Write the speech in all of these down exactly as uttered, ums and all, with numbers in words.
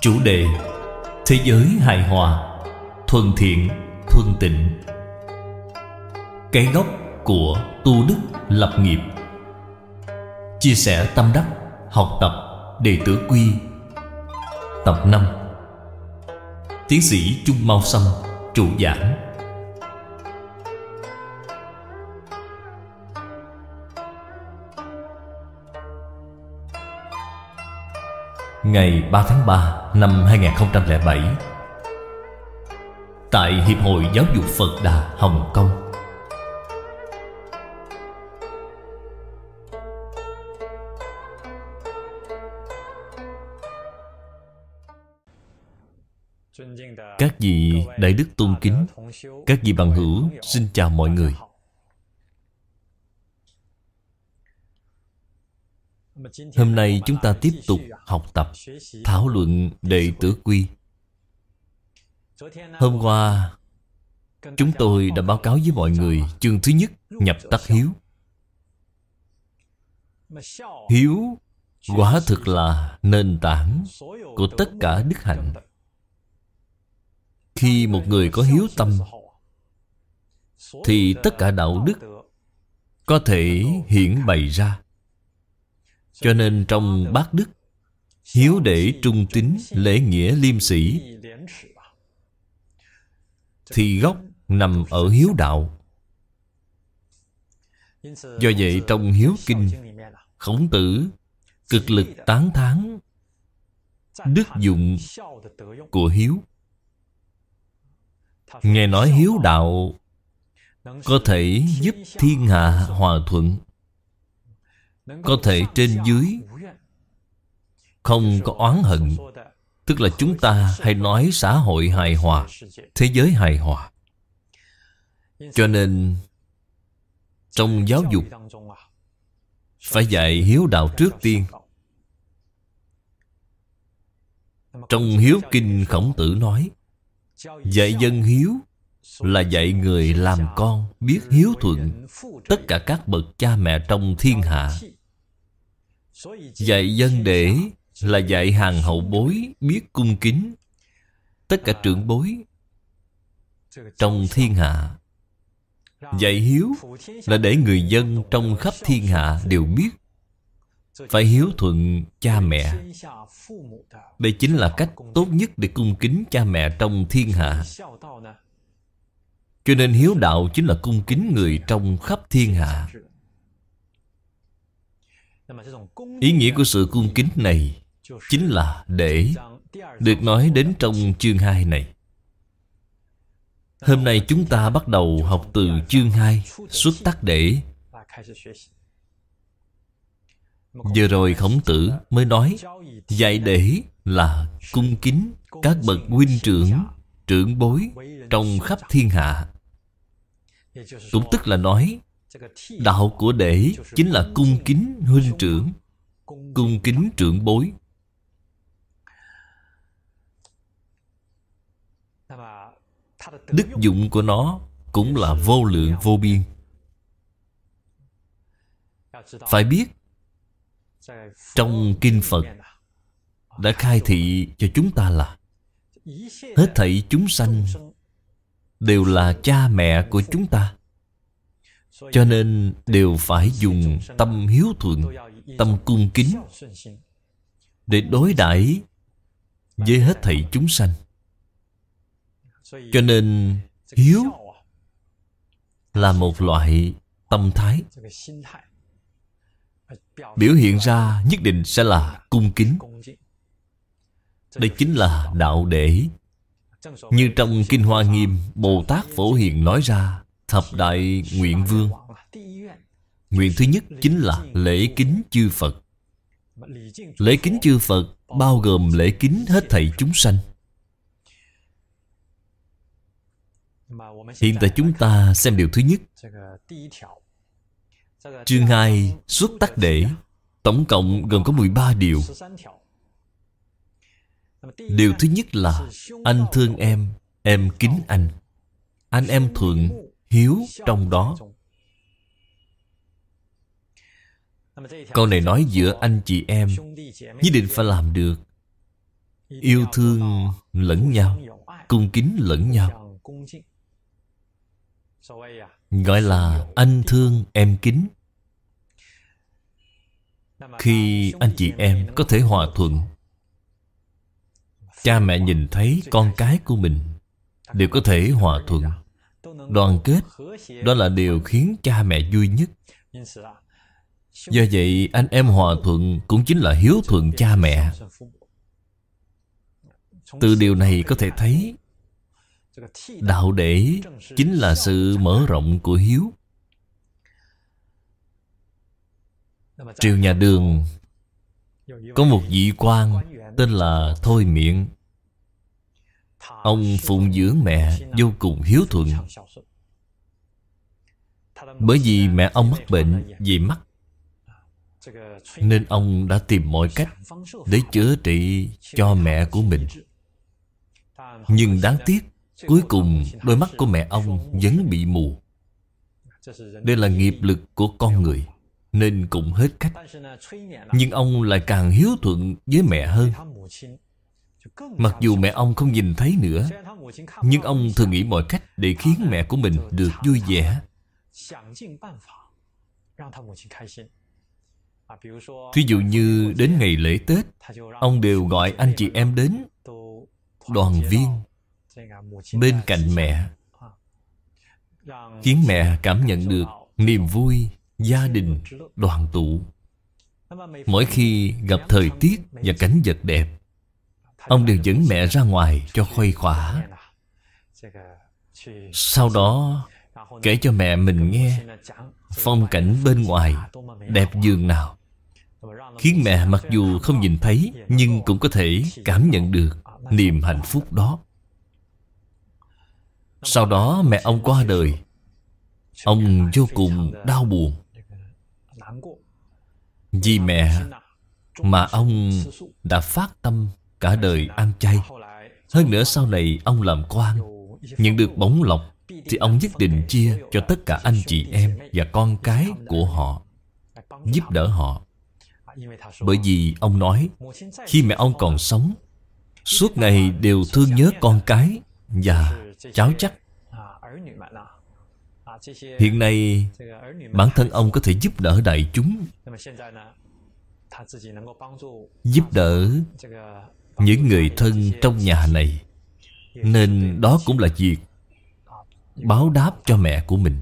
Chủ đề: thế giới hài hòa, thuần thiện, thuần tịnh. Cái gốc của tu đức lập nghiệp. Chia sẻ tâm đắc, học tập đệ tử quy. Tập năm. Tiến sĩ Chung Mao Sâm trụ giảng. Ngày ba tháng ba năm hai nghìn không trăm lẻ bảy, tại Hiệp hội Giáo dục Phật Đà Hồng Kông, các vị đại đức tôn kính, các vị bằng hữu, xin chào mọi người. Hôm nay chúng ta tiếp tục học tập, thảo luận đệ tử quy. Hôm qua chúng tôi đã báo cáo với mọi người chương thứ nhất, nhập tắc hiếu. Hiếu quả thực là nền tảng của tất cả đức hạnh. Khi một người có hiếu tâm thì tất cả đạo đức có thể hiển bày ra. Cho nên trong bát đức, hiếu để trung tín, lễ nghĩa liêm sĩ, thì gốc nằm ở hiếu đạo. Do vậy trong hiếu kinh, Khổng Tử cực lực tán thán đức dụng của hiếu. Nghe nói hiếu đạo có thể giúp thiên hạ hòa thuận, có thể trên dưới không có oán hận. Tức là chúng ta hay nói xã hội hài hòa, thế giới hài hòa. Cho nên trong giáo dục phải dạy hiếu đạo trước tiên. Trong hiếu kinh, Khổng Tử nói dạy dân hiếu là dạy người làm con biết hiếu thuận tất cả các bậc cha mẹ trong thiên hạ. Dạy dân để là dạy hàng hậu bối biết cung kính tất cả trưởng bối trong thiên hạ. Dạy hiếu là để người dân trong khắp thiên hạ đều biết phải hiếu thuận cha mẹ. Đây chính là cách tốt nhất để cung kính cha mẹ trong thiên hạ. Cho nên hiếu đạo chính là cung kính người trong khắp thiên hạ. Ý nghĩa của sự cung kính này chính là để, được nói đến trong chương hai này. Hôm nay chúng ta bắt đầu học từ chương hai, xuất tắc để. Vừa rồi Khổng Tử mới nói dạy để là cung kính các bậc huynh trưởng, trưởng bối trong khắp thiên hạ. Cũng tức là nói đạo của để chính là cung kính huynh trưởng, cung kính trưởng bối. Đức dụng của nó cũng là vô lượng vô biên. Phải biết trong kinh Phật đã khai thị cho chúng ta là hết thảy chúng sanh đều là cha mẹ của chúng ta. Cho nên đều phải dùng tâm hiếu thuận, tâm cung kính để đối đãi với hết thảy chúng sanh. Cho nên hiếu là một loại tâm thái, biểu hiện ra nhất định sẽ là cung kính. Đây chính là đạo để. Như trong Kinh Hoa Nghiêm, Bồ Tát Phổ Hiền nói ra thập đại nguyện vương. Nguyện thứ nhất chính là lễ kính chư Phật. Lễ kính chư Phật bao gồm lễ kính hết thảy chúng sanh. Hiện tại chúng ta xem điều thứ nhất. Chương hai, xuất tắc để, tổng cộng gồm có mười ba điều. Điều thứ nhất là anh thương em, em kính anh. Anh em thuận, hiếu trong đó. Câu này nói giữa anh chị em nhất định phải làm được. yêu thương lẫn nhau, cung kính lẫn nhau, gọi là anh thương em kính. Khi anh chị em có thể hòa thuận, cha mẹ nhìn thấy con cái của mình đều có thể hòa thuận, đoàn kết, đó là điều khiến cha mẹ vui nhất. Do vậy anh em hòa thuận cũng chính là hiếu thuận cha mẹ. Từ điều này có thể thấy đạo đễ chính là sự mở rộng của hiếu. Triều nhà Đường có một vị quan tên là Thôi Miện. Ông phụng dưỡng mẹ vô cùng hiếu thuận. Bởi vì mẹ ông mắc bệnh về mắt, nên ông đã tìm mọi cách để chữa trị cho mẹ của mình. Nhưng đáng tiếc, cuối cùng đôi mắt của mẹ ông vẫn bị mù. Đây là nghiệp lực của con người, nên cũng hết cách. Nhưng ông lại càng hiếu thuận với mẹ hơn. Mặc dù mẹ ông không nhìn thấy nữa, nhưng ông thường nghĩ mọi cách để khiến mẹ của mình được vui vẻ. Thí dụ như đến ngày lễ Tết, ông đều gọi anh chị em đến đoàn viên bên cạnh mẹ, khiến mẹ cảm nhận được niềm vui gia đình đoàn tụ. Mỗi khi gặp thời tiết và cảnh vật đẹp, ông đều dẫn mẹ ra ngoài cho khuây khỏa. Sau đó kể cho mẹ mình nghe phong cảnh bên ngoài đẹp dường nào, khiến mẹ mặc dù không nhìn thấy nhưng cũng có thể cảm nhận được niềm hạnh phúc đó. Sau đó mẹ ông qua đời. Ông vô cùng đau buồn. Vì mẹ mà ông đã phát tâm cả đời ăn chay. Hơn nữa sau này ông làm quan, nhận được bổng lộc, thì ông nhất định chia cho tất cả anh chị em và con cái của họ, giúp đỡ họ. Bởi vì ông nói, khi mẹ ông còn sống, suốt ngày đều thương nhớ con cái và cháu chắc. Hiện nay, bản thân ông có thể giúp đỡ đại chúng, giúp đỡ những người thân trong nhà này, nên đó cũng là việc báo đáp cho mẹ của mình.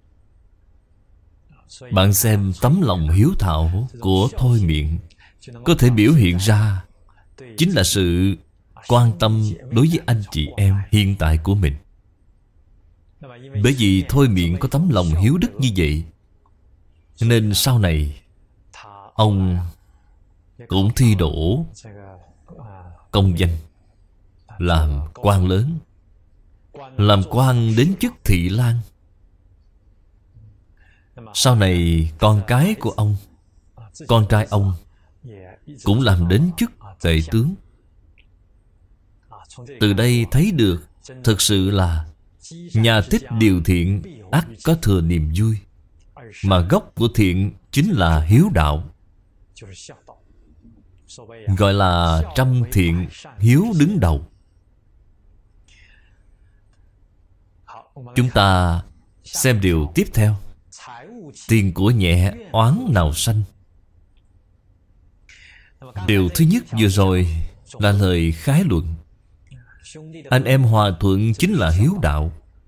Bạn xem tấm lòng hiếu thảo của Thôi Miện có thể biểu hiện ra chính là sự quan tâm đối với anh chị em hiện tại của mình. Bởi vì Thôi Miện có tấm lòng hiếu đức như vậy, nên sau này ông cũng thi đỗ công danh, làm quan lớn, làm quan đến chức thị lang. Sau này con cái của ông, con trai ông cũng làm đến chức tể tướng. Từ đây thấy được, thực sự là nhà tích điều thiện, ắt có thừa niềm vui. Mà gốc của thiện chính là hiếu đạo, gọi là trăm thiện hiếu đứng đầu. Chúng ta xem điều tiếp theo. Tiền của nhẹ, oán nào sanh. Điều thứ nhất vừa rồi là lời khái luận. Anh em hòa thuận chính là hiếu đạo.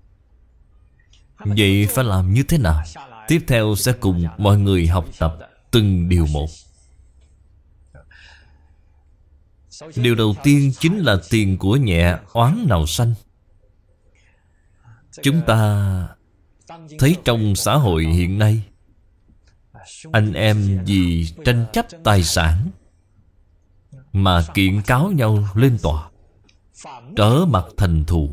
Vậy phải làm như thế nào? Tiếp theo sẽ cùng mọi người học tập từng điều một. Điều đầu tiên chính là tiền của nhẹ, oán nào sanh. Chúng ta thấy trong xã hội hiện nay, anh em vì tranh chấp tài sản mà kiện cáo nhau lên tòa, trở mặt thành thù.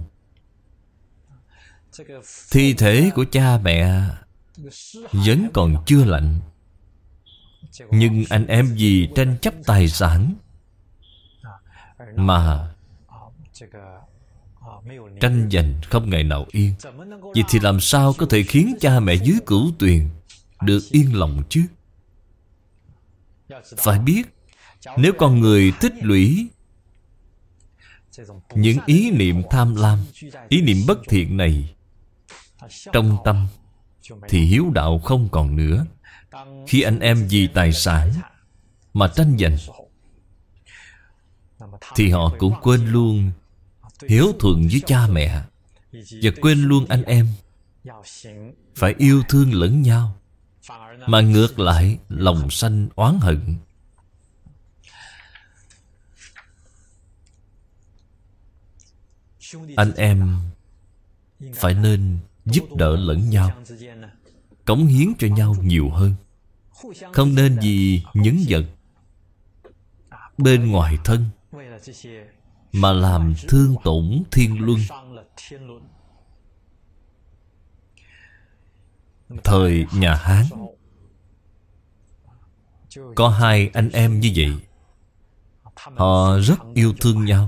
Thi thể của cha mẹ vẫn còn chưa lạnh, nhưng anh em vì tranh chấp tài sản mà tranh giành không ngày nào yên. Vậy thì làm sao có thể khiến cha mẹ dưới cửu tuyền được yên lòng chứ? Phải biết, nếu con người tích lũy những ý niệm tham lam, ý niệm bất thiện này trong tâm, thì hiếu đạo không còn nữa. Khi anh em vì tài sản mà tranh giành, thì họ cũng quên luôn hiếu thuận với cha mẹ, và quên luôn anh em phải yêu thương lẫn nhau, mà ngược lại lòng sanh oán hận. Anh em phải nên giúp đỡ lẫn nhau, cống hiến cho nhau nhiều hơn. Không nên vì những vật bên ngoài thân mà làm thương tổn thiên luân. Thời nhà Hán, có hai anh em như vậy. Họ rất yêu thương nhau.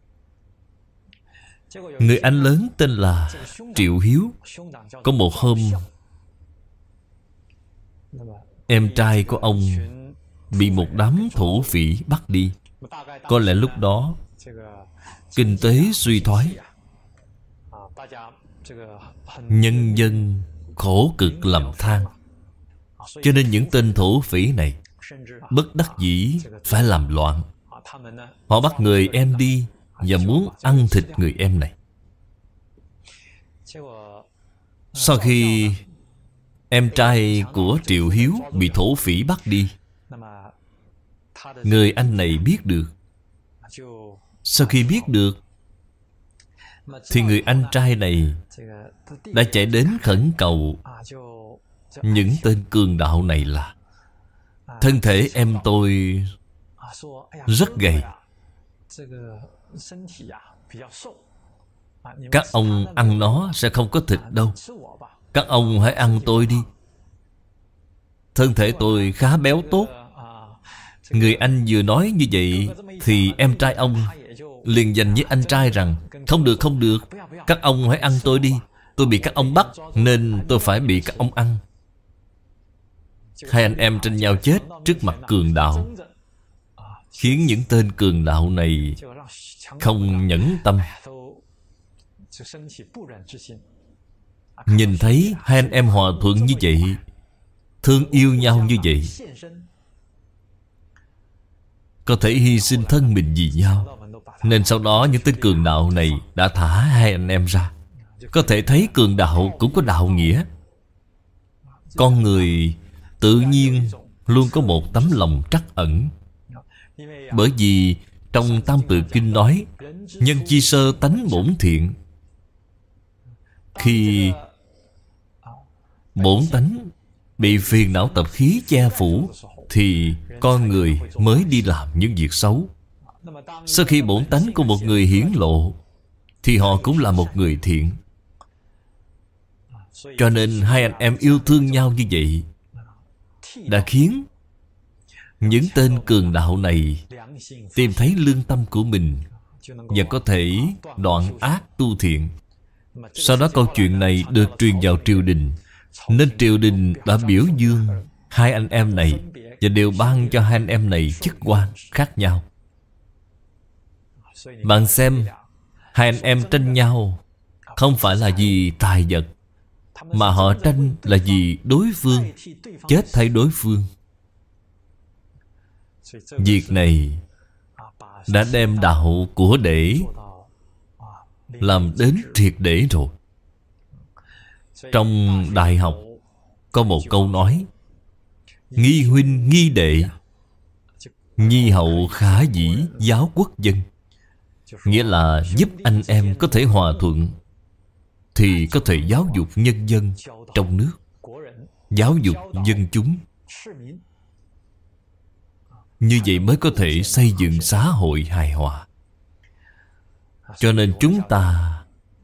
Người anh lớn tên là Triệu Hiếu. Có một hôm, em trai của ông bị một đám thổ phỉ bắt đi. Có lẽ lúc đó kinh tế suy thoái, nhân dân khổ cực lầm than, cho nên những tên thổ phỉ này bất đắc dĩ phải làm loạn. Họ bắt người em đi và muốn ăn thịt người em này. Sau khi em trai của Triệu Hiếu bị thổ phỉ bắt đi, người anh này biết được. Sau khi biết được, thì người anh trai này đã chạy đến khẩn cầu những tên cường đạo này là: thân thể em tôi rất gầy, các ông ăn nó sẽ không có thịt đâu. Các ông hãy ăn tôi đi, thân thể tôi khá béo tốt. Người anh vừa nói như vậy, thì em trai ông liền giành với anh trai rằng: không được, không được, các ông hãy ăn tôi đi. Tôi bị các ông bắt, nên tôi phải bị các ông ăn. Hai anh em tranh nhau chết trước mặt cường đạo, khiến những tên cường đạo này không nhẫn tâm. Nhìn thấy hai anh em hòa thuận như vậy, thương yêu nhau như vậy, có thể hy sinh thân mình vì nhau, nên sau đó những tên cường đạo này đã thả hai anh em ra. Có thể thấy cường đạo cũng có đạo nghĩa. Con người tự nhiên luôn có một tấm lòng trắc ẩn. Bởi vì trong Tam Tự Kinh nói: nhân chi sơ tánh bổn thiện. Khi bổn tánh bị phiền não tập khí che phủ, thì con người mới đi làm những việc xấu. Sau khi bổn tánh của một người hiển lộ, thì họ cũng là một người thiện. Cho nên hai anh em yêu thương nhau như vậy đã khiến những tên cường đạo này tìm thấy lương tâm của mình và có thể đoạn ác tu thiện. Sau đó câu chuyện này được truyền vào triều đình, nên triều đình đã biểu dương hai anh em này và đều ban cho hai anh em này chức quan khác nhau. Bạn xem, hai anh em tranh nhau không phải là vì tài vật, mà họ tranh là vì đối phương, chết thay đối phương. Việc này đã đem đạo của đệ làm đến triệt để rồi. Trong đại học có một câu nói: nghi huynh nghi đệ, nhi hậu khả dĩ giáo quốc dân. Nghĩa là giúp anh em có thể hòa thuận, thì có thể giáo dục nhân dân trong nước, giáo dục dân chúng. Như vậy mới có thể xây dựng xã hội hài hòa. Cho nên chúng ta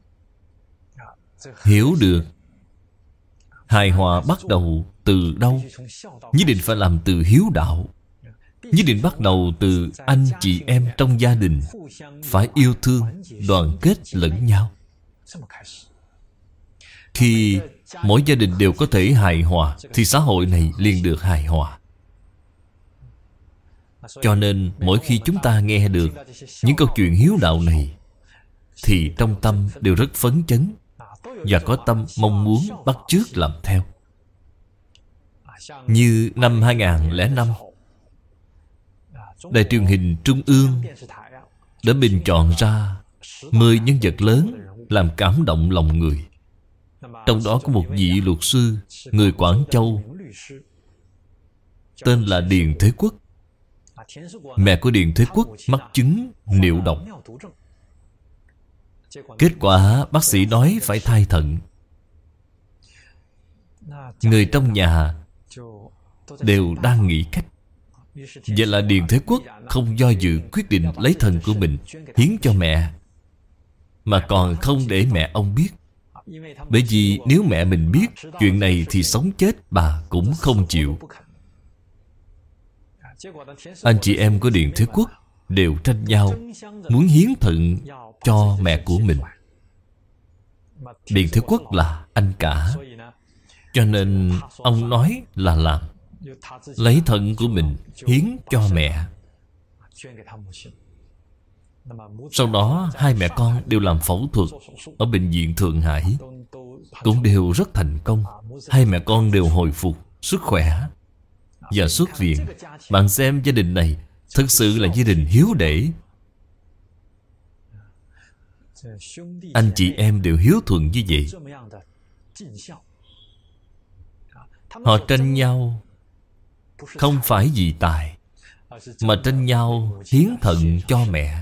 hiểu được hài hòa bắt đầu từ đâu. Nhất định phải làm từ hiếu đạo. Nhất định bắt đầu từ anh chị em trong gia đình phải yêu thương, đoàn kết lẫn nhau. Khi mỗi gia đình đều có thể hài hòa, thì xã hội này liền được hài hòa. Cho nên mỗi khi chúng ta nghe được những câu chuyện hiếu đạo này, thì trong tâm đều rất phấn chấn và có tâm mong muốn bắt chước làm theo. Như năm hai không không năm, Đài truyền hình Trung ương đã bình chọn ra mười nhân vật lớn làm cảm động lòng người. Trong đó có một vị luật sư người Quảng Châu, tên là Điền Thế Quốc. Mẹ của Điền Thế Quốc mắc chứng niệu độc. Kết quả bác sĩ nói phải thay thận. Người trong nhà đều đang nghĩ cách. Vậy là Điền Thế Quốc không do dự, quyết định lấy thận của mình hiến cho mẹ, mà còn không để mẹ ông biết. Bởi vì nếu mẹ mình biết chuyện này thì sống chết bà cũng không chịu. Anh chị em của Điền Thế Quốc đều tranh nhau muốn hiến thận cho mẹ của mình. Điền Thế Quốc là anh cả, cho nên ông nói là làm. Lấy thận của mình hiến cho mẹ. Sau đó hai mẹ con đều làm phẫu thuật ở bệnh viện Thượng Hải, cũng đều rất thành công. Hai mẹ con đều hồi phục sức khỏe và xuất viện. Bạn xem gia đình này thực sự là gia đình hiếu đệ. Anh chị em đều hiếu thuận như vậy. Họ tranh nhau không phải vì tài, mà tranh nhau hiến thận cho mẹ.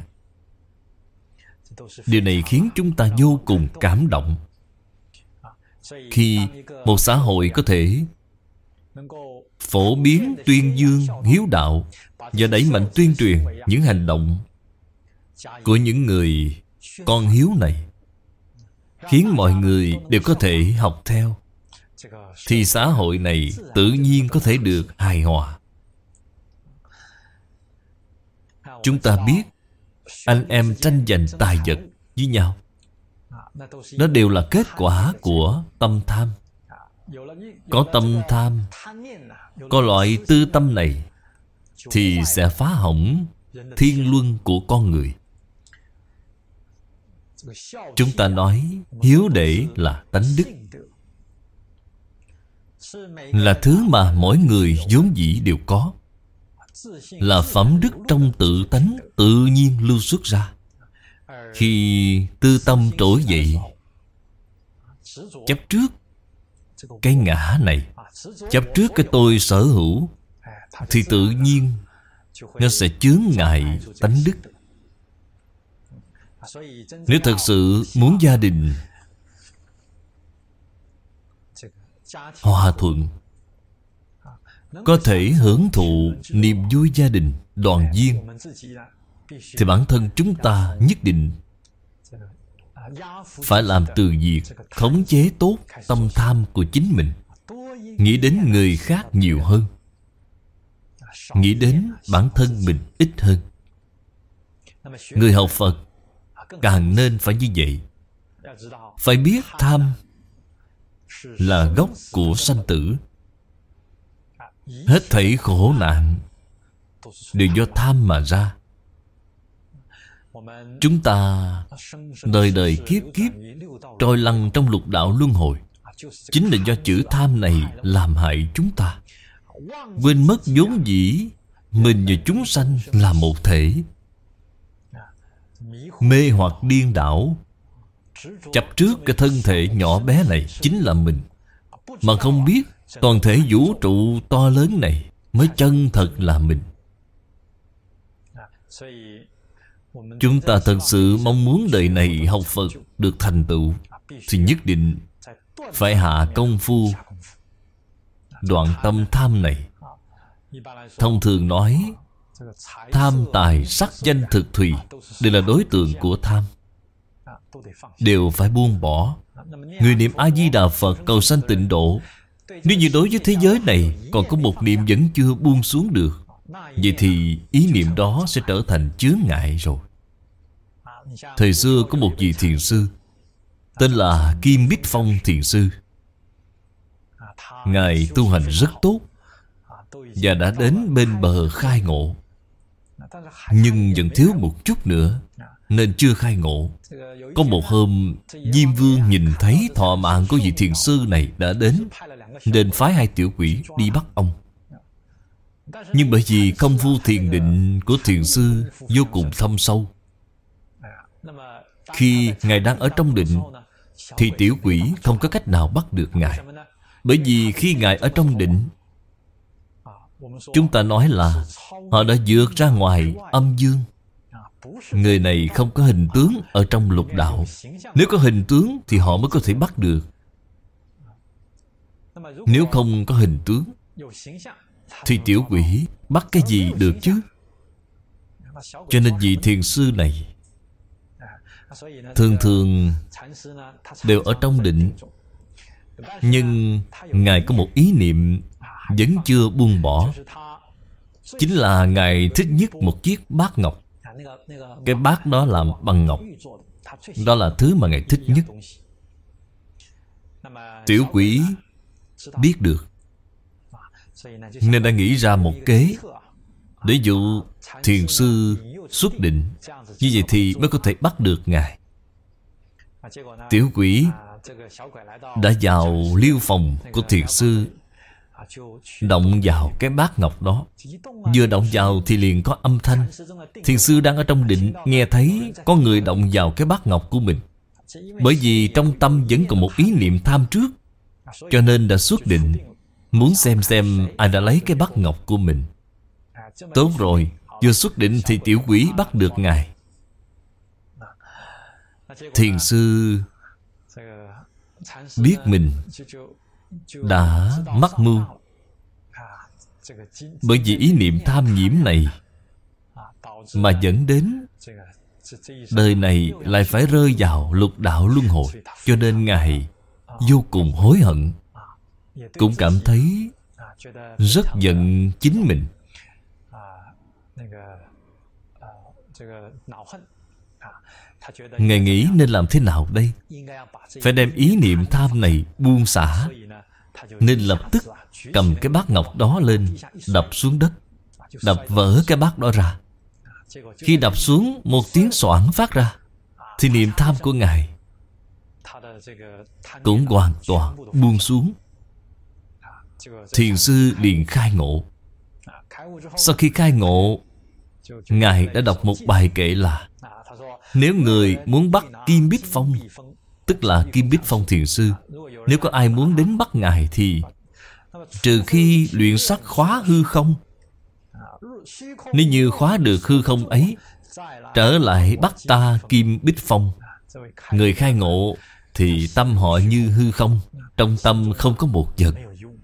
Điều này khiến chúng ta vô cùng cảm động. Khi một xã hội có thể phổ biến tuyên dương hiếu đạo và đẩy mạnh tuyên truyền những hành động của những người con hiếu này, khiến mọi người đều có thể học theo, thì xã hội này tự nhiên có thể được hài hòa. Chúng ta biết anh em tranh giành tài vật với nhau, đó đều là kết quả của tâm tham. Có tâm tham, có loại tư tâm này, thì sẽ phá hỏng thiên luân của con người. Chúng ta nói hiếu đệ là tánh đức, là thứ mà mỗi người vốn dĩ đều có, là phẩm đức trong tự tánh tự nhiên lưu xuất ra. Khi tư tâm trỗi dậy, chấp trước cái ngã này, chấp trước cái tôi sở hữu, thì tự nhiên nó sẽ chướng ngại tánh đức. Nếu thật sự muốn gia đình hòa thuận, có thể hưởng thụ niềm vui gia đình đoàn viên, thì bản thân chúng ta nhất định phải làm từ việc khống chế tốt tâm tham của chính mình, nghĩ đến người khác nhiều hơn, nghĩ đến bản thân mình ít hơn. Người học Phật càng nên phải như vậy. Phải biết tham là gốc của sanh tử. Hết thảy khổ nạn đều do tham mà ra. Chúng ta đời đời kiếp kiếp trôi lăn trong lục đạo luân hồi, chính là do chữ tham này làm hại chúng ta. Quên mất vốn dĩ mình và chúng sanh là một thể, mê hoặc điên đảo, chấp trước cái thân thể nhỏ bé này chính là mình, mà không biết toàn thể vũ trụ to lớn này mới chân thật là mình. Chúng ta thật sự mong muốn đời này học Phật được thành tựu, thì nhất định phải hạ công phu đoạn tâm tham này. Thông thường nói, tham tài sắc danh thực thùy đều là đối tượng của tham, đều phải buông bỏ. Người niệm A-di-đà Phật cầu sanh tịnh độ, nếu như đối với thế giới này còn có một niệm vẫn chưa buông xuống được, vậy thì ý niệm đó sẽ trở thành chướng ngại rồi. Thời xưa có một vị thiền sư tên là Kim Bích Phong Thiền Sư. Ngài tu hành rất tốt và đã đến bên bờ khai ngộ. nhưng vẫn thiếu một chút nữa, nên chưa khai ngộ. Có một hôm, Diêm Vương nhìn thấy thọ mạng của vị thiền sư này đã đến, nên phái hai tiểu quỷ đi bắt ông. Nhưng bởi vì công phu thiền định của thiền sư vô cùng thâm sâu, khi Ngài đang ở trong định thì tiểu quỷ không có cách nào bắt được Ngài. Bởi vì khi Ngài ở trong định, chúng ta nói là họ đã vượt ra ngoài âm dương. Người này không có hình tướng ở trong lục đạo. Nếu có hình tướng thì họ mới có thể bắt được. Nếu không có hình tướng thì tiểu quỷ bắt cái gì được chứ? Cho nên vị thiền sư này thường thường đều ở trong định, nhưng Ngài có một ý niệm vẫn chưa buông bỏ. Chính là Ngài thích nhất một chiếc bát ngọc. Cái bát đó làm bằng ngọc, đó là thứ mà Ngài thích nhất. Tiểu quỷ biết được, nên đã nghĩ ra một kế để dụ thiền sư xuất định. Như vậy thì mới có thể bắt được Ngài. Tiểu quỷ đã vào liêu phòng của thiền sư, động vào cái bát ngọc đó. Vừa động vào thì liền có âm thanh. Thiền sư đang ở trong định, nghe thấy có người động vào cái bát ngọc của mình. Bởi vì trong tâm vẫn còn một ý niệm tham trước, cho nên đã xuất định, muốn xem xem ai đã lấy cái bát ngọc của mình. Tốt rồi, vừa xuất định thì tiểu quỷ bắt được Ngài. Thiền sư biết mình đã mắc mưu. Bởi vì ý niệm tham nhiễm này mà dẫn đến đời này lại phải rơi vào lục đạo luân hồi. Cho nên Ngài vô cùng hối hận, cũng cảm thấy rất giận chính mình. Ngài nghĩ nên làm thế nào đây? Phải đem ý niệm tham này buông xả, nên lập tức cầm cái bát ngọc đó lên, đập xuống đất, đập vỡ cái bát đó ra. Khi đập xuống, một tiếng xoảng phát ra, thì niệm tham của Ngài cũng hoàn toàn buông xuống. Thiền sư liền khai ngộ. Sau khi khai ngộ, Ngài đã đọc một bài kệ là: nếu người muốn bắt Kim Bích Phong, tức là Kim Bích Phong thiền sư, nếu có ai muốn đến bắt Ngài thì trừ khi luyện sắc khóa hư không. Nếu như khóa được hư không ấy, trở lại bắt ta Kim Bích Phong. Người khai ngộ thì tâm họ như hư không, trong tâm không có một vật.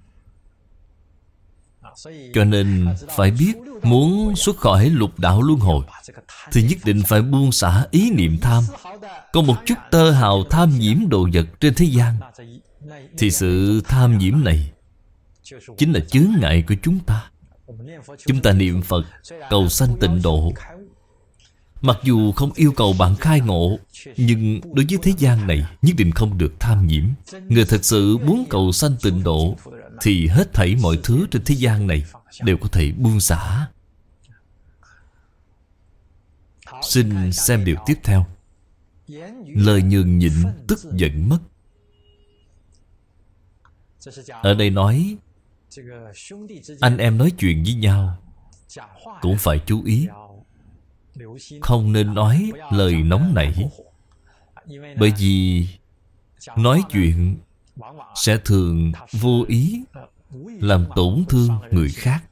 Cho nên phải biết, muốn xuất khỏi lục đạo luân hồi thì nhất định phải buông xả ý niệm tham. Có một chút tơ hào tham nhiễm đồ vật trên thế gian, thì sự tham nhiễm này chính là chướng ngại của chúng ta. Chúng ta niệm Phật cầu sanh tịnh độ, mặc dù không yêu cầu bạn khai ngộ, nhưng đối với thế gian này nhất định không được tham nhiễm. Người thật sự muốn cầu sanh tịnh độ thì hết thảy mọi thứ trên thế gian này đều có thể buông xả. Xin xem điều tiếp theo. Lời nhường nhịn tức giận mất. Ở đây nói anh em nói chuyện với nhau cũng phải chú ý, không nên nói lời nóng nảy. Bởi vì nói chuyện sẽ thường vô ý làm tổn thương người khác.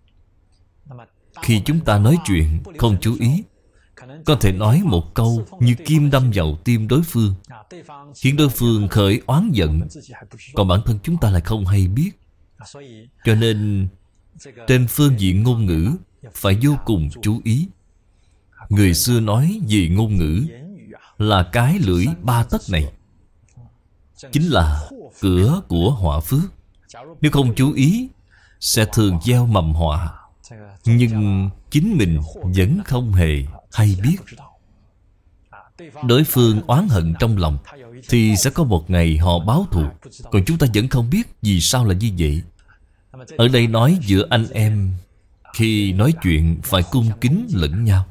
Khi chúng ta nói chuyện không chú ý, có thể nói một câu như kim đâm vào tim đối phương, khiến đối phương khởi oán giận, còn bản thân chúng ta lại không hay biết. Cho nên trên phương diện ngôn ngữ phải vô cùng chú ý. Người xưa nói về ngôn ngữ là cái lưỡi ba tấc này, chính là cửa của họa phước. Nếu không chú ý, sẽ thường gieo mầm họa, nhưng chính mình vẫn không hề hay biết. Đối phương oán hận trong lòng thì sẽ có một ngày họ báo thù, còn chúng ta vẫn không biết vì sao là như vậy. Ở đây nói giữa anh em Khi nói chuyện phải cung kính lẫn nhau.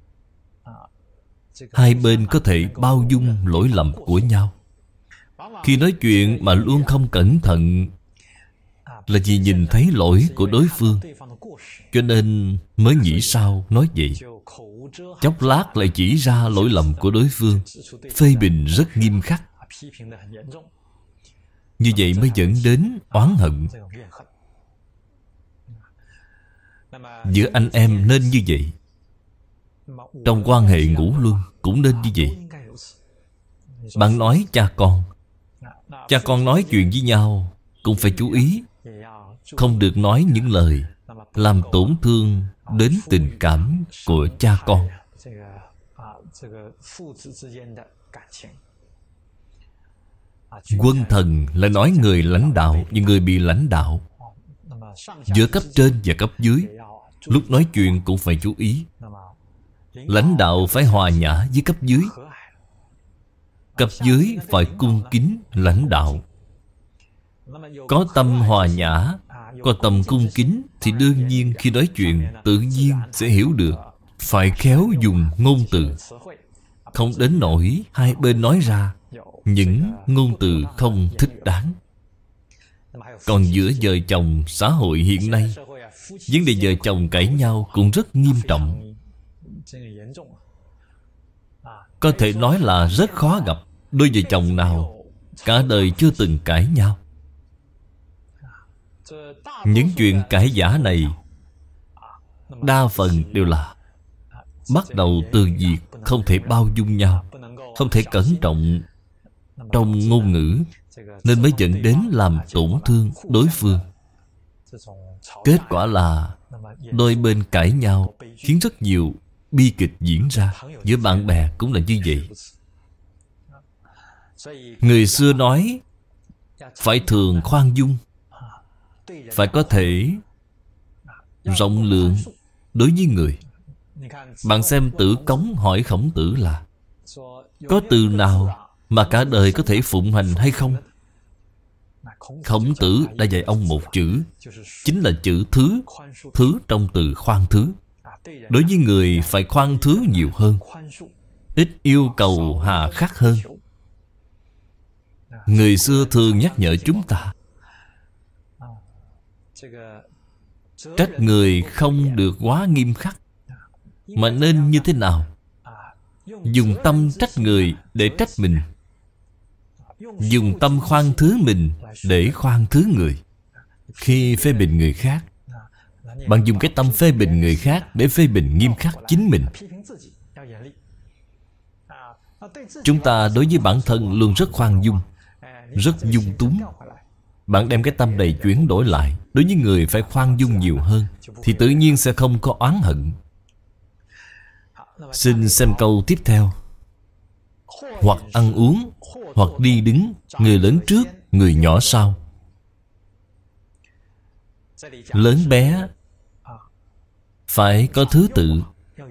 Hai bên có thể bao dung lỗi lầm của nhau. Khi nói chuyện mà luôn không cẩn thận là vì nhìn thấy lỗi của đối phương, cho nên mới nghĩ sao nói vậy. Chốc lát lại chỉ ra lỗi lầm của đối phương, phê bình rất nghiêm khắc. Như vậy mới dẫn đến oán hận. Giữa anh em nên như vậy. Trong quan hệ ngũ luân cũng nên như vậy. Bạn nói cha con, cha con nói chuyện với nhau cũng phải chú ý, không được nói những lời làm tổn thương đến tình cảm của cha con. Quân thần là nói người lãnh đạo và người bị lãnh đạo, giữa cấp trên và cấp dưới, lúc nói chuyện cũng phải chú ý. Lãnh đạo phải hòa nhã với cấp dưới, cấp dưới phải cung kính lãnh đạo. Có tâm hòa nhã, có tâm cung kính thì đương nhiên khi nói chuyện tự nhiên sẽ hiểu được. Phải khéo dùng ngôn từ, không đến nỗi hai bên nói ra những ngôn từ không thích đáng. Còn giữa vợ chồng, xã hội hiện nay, vấn đề vợ chồng cãi nhau cũng rất nghiêm trọng. Có thể nói là rất khó gặp đôi vợ chồng nào cả đời chưa từng cãi nhau. Những chuyện cãi vã này đa phần đều là bắt đầu từ việc không thể bao dung nhau, không thể cẩn trọng trong ngôn ngữ, nên mới dẫn đến làm tổn thương đối phương. Kết quả là đôi bên cãi nhau, khiến rất nhiều bi kịch diễn ra. Giữa bạn bè cũng là như vậy. Người xưa nói phải thường khoan dung, phải có thể rộng lượng đối với người. Bạn xem Tử Cống hỏi Khổng Tử là có từ nào mà cả đời có thể phụng hành hay không? Khổng Tử đã dạy ông một chữ, chính là chữ thứ. Thứ trong từ khoan thứ. Đối với người phải khoan thứ nhiều hơn, ít yêu cầu hà khắc hơn. Người xưa thường nhắc nhở chúng ta, trách người không được quá nghiêm khắc, mà nên như thế nào? Dùng tâm trách người để trách mình, dùng tâm khoan thứ mình để khoan thứ người. Khi phê bình người khác, bạn dùng cái tâm phê bình người khác để phê bình nghiêm khắc chính mình. Chúng ta đối với bản thân luôn rất khoan dung, rất dung túng. Bạn đem cái tâm này chuyển đổi lại, đối với người phải khoan dung nhiều hơn, thì tự nhiên sẽ không có oán hận. Xin xem câu tiếp theo. Hoặc ăn uống, hoặc đi đứng, người lớn trước, người nhỏ sau. Lớn bé phải có thứ tự.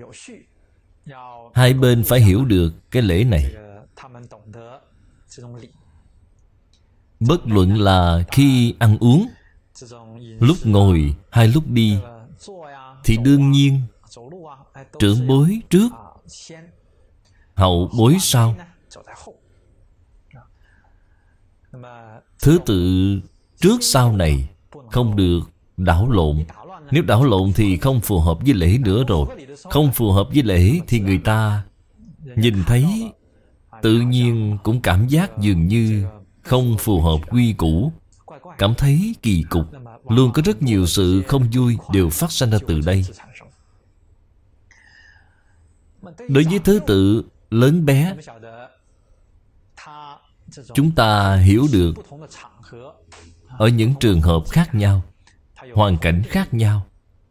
Hai bên phải hiểu được cái lễ này. Bất luận là khi ăn uống, lúc ngồi hay lúc đi, thì đương nhiên trưởng bối trước, hậu bối sau. Thứ tự trước sau này không được đảo lộn. Nếu đảo lộn thì không phù hợp với lễ nữa rồi. Không phù hợp với lễ thì người ta nhìn thấy tự nhiên cũng cảm giác dường như không phù hợp quy củ, cảm thấy kỳ cục. Luôn có rất nhiều sự không vui đều phát sinh ra từ đây. Đối với thứ tự lớn bé, chúng ta hiểu được ở những trường hợp khác nhau, hoàn cảnh khác nhau,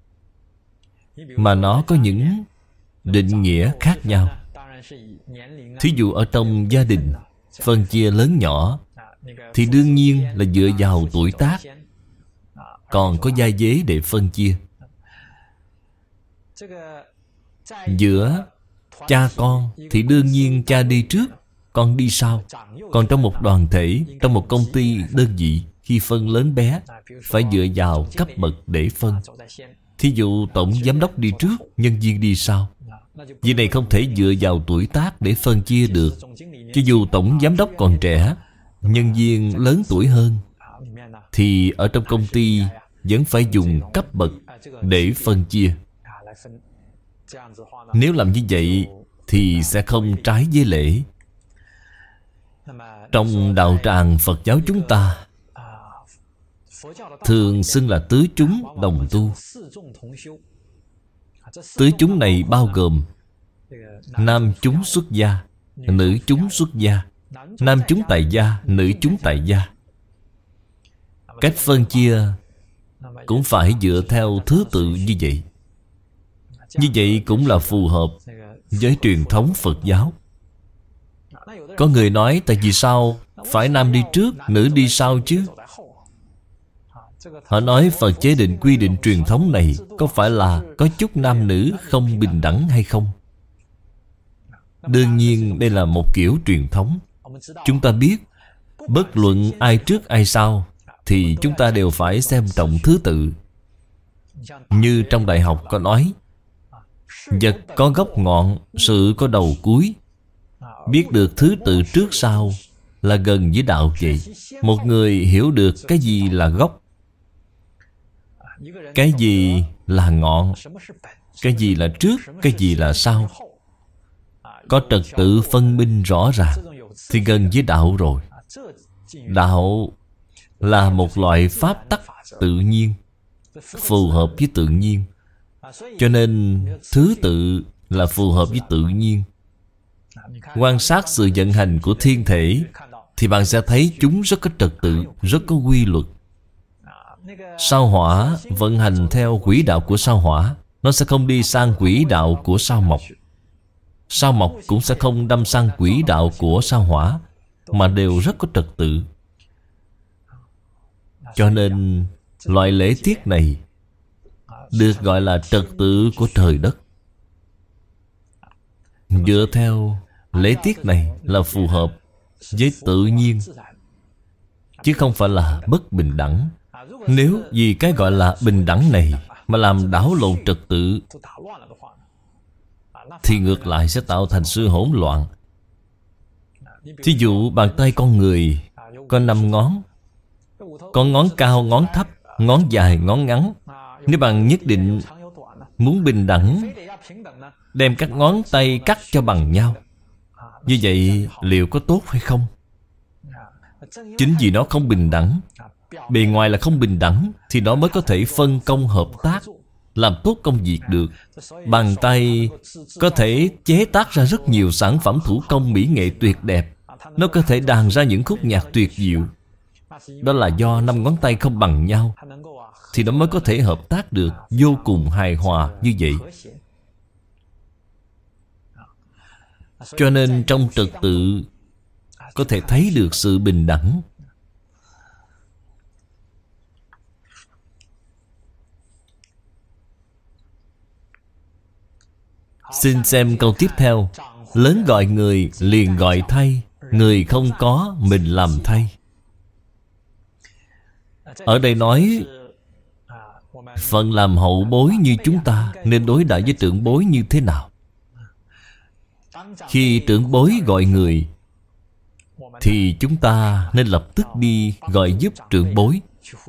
mà nó có những định nghĩa khác nhau. Thí dụ ở trong gia đình, phân chia lớn nhỏ thì đương nhiên là dựa vào tuổi tác, còn có giai giới để phân chia. Giữa cha con thì đương nhiên cha đi trước, con đi sau. Còn trong một đoàn thể, trong một công ty đơn vị, khi phân lớn bé phải dựa vào cấp bậc để phân. Thí dụ tổng giám đốc đi trước, nhân viên đi sau. Việc này không thể dựa vào tuổi tác để phân chia được. Cho dù tổng giám đốc còn trẻ, nhân viên lớn tuổi hơn, thì ở trong công ty vẫn phải dùng cấp bậc để phân chia. Nếu làm như vậy thì sẽ không trái với lễ. Trong đạo tràng Phật giáo chúng ta thường xưng là tứ chúng đồng tu. Tứ chúng này bao gồm nam chúng xuất gia, nữ chúng xuất gia, nam chúng tại gia, nữ chúng tại gia. Cách phân chia cũng phải dựa theo thứ tự như vậy. Như vậy cũng là phù hợp với truyền thống Phật giáo. Có người nói tại vì sao phải nam đi trước, nữ đi sau chứ? Họ nói Phật chế định quy định truyền thống này có phải là có chút nam nữ không bình đẳng hay không? Đương nhiên đây là một kiểu truyền thống. Chúng ta biết, bất luận ai trước ai sau thì chúng ta đều phải xem trọng thứ tự. Như trong đại học có nói, vật có gốc ngọn, sự có đầu cuối. Biết được thứ tự trước sau là gần với đạo vậy. Một người hiểu được cái gì là gốc, cái gì là ngọn, cái gì là trước, cái gì là sau, có trật tự phân minh rõ ràng, thì gần với đạo rồi. Đạo là một loại pháp tắc tự nhiên, phù hợp với tự nhiên. Cho nên thứ tự là phù hợp với tự nhiên. Quan sát sự vận hành của thiên thể thì bạn sẽ thấy chúng rất có trật tự, rất có quy luật. Sao hỏa vận hành theo quỹ đạo của sao hỏa, nó sẽ không đi sang quỹ đạo của sao mộc. Sao mộc cũng sẽ không đâm sang quỹ đạo của sao hỏa, mà đều rất có trật tự. Cho nên loại lễ tiết này được gọi là trật tự của trời đất. Dựa theo lễ tiết này là phù hợp với tự nhiên, chứ không phải là bất bình đẳng. Nếu vì cái gọi là bình đẳng này mà làm đảo lộn trật tự, thì ngược lại sẽ tạo thành sự hỗn loạn. Thí dụ bàn tay con người có năm ngón, có ngón cao, ngón thấp, ngón dài, ngón ngắn. Nếu bạn nhất định muốn bình đẳng, đem các ngón tay cắt cho bằng nhau, như vậy liệu có tốt hay không? Chính vì nó không bình đẳng, bề ngoài là không bình đẳng, thì nó mới có thể phân công hợp tác, làm tốt công việc được. Bàn tay có thể chế tác ra rất nhiều sản phẩm thủ công mỹ nghệ tuyệt đẹp. Nó có thể đàn ra những khúc nhạc tuyệt diệu. Đó là do năm ngón tay không bằng nhau, thì nó mới có thể hợp tác được vô cùng hài hòa như vậy. Cho nên trong trật tự có thể thấy được sự bình đẳng. Xin xem câu tiếp theo. Lớn gọi người, liền gọi thay. Người không có, mình làm thay. Ở đây nói phận làm hậu bối như chúng ta nên đối đãi với trưởng bối như thế nào. Khi trưởng bối gọi người thì chúng ta nên lập tức đi gọi giúp trưởng bối.